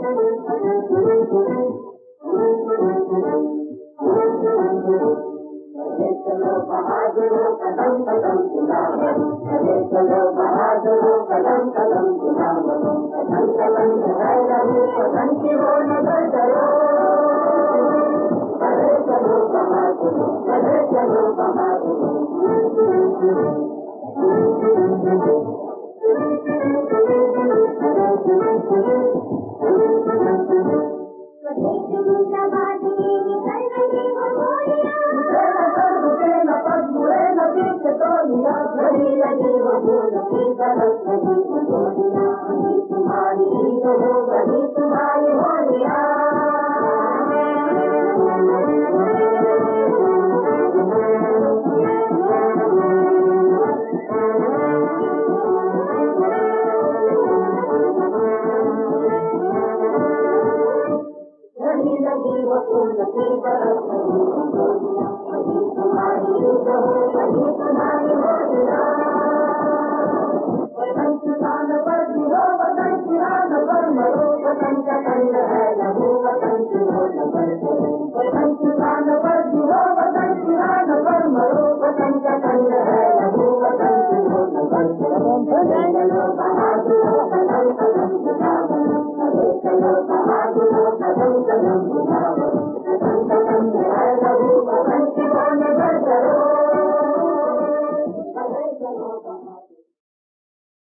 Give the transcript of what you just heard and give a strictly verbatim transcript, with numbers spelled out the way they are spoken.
चलो बहादुरों कदम कदम गुलामों, चले चलो बहादुरों कदम कदम गुलामों, कदम कदम है लहू कदम की वो नजर करो, चले चलो बहादुरों, चले चलो बहादुरों। घड़ी लगी वो फूल की तरफ लगी गोलियां, अभी तुम्हारी तो हो गई तुम्हारी होलियां। घड़ी लगी वो फूल की तरफ लगी गोलियां, अभी तुम्हारी तो हो गई तुम्हारी होलियां। वतन किसान पर गिरो वतन किसान पर मरो, वतन का कंड है लहू वतन की हो नजर करो, वतन किसान पर गिरो वतन किसान पर मरो, वतन का कंड है लहू वतन की हो नजर करो। चलो बहादुरों कदम कदम गुलामों, चलो